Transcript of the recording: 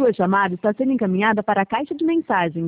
Sua chamada está sendo encaminhada para a caixa de mensagens.